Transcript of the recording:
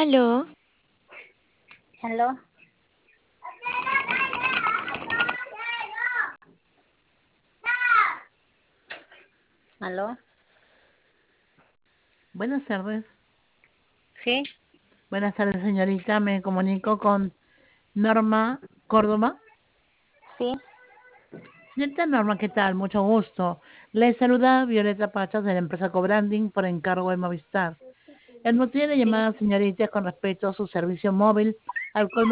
Aló, ¿Aló? ¿Aló? Buenas tardes. ¿Sí? Buenas tardes, señorita. Me comunico con Norma Córdoba. ¿Sí? Señorita Norma, ¿qué tal? Mucho gusto. Le saluda Violeta Pachas de la empresa Cobranding por encargo de Movistar. El motivo de Sí. llamada, señorita, es con respecto a su servicio móvil, al cual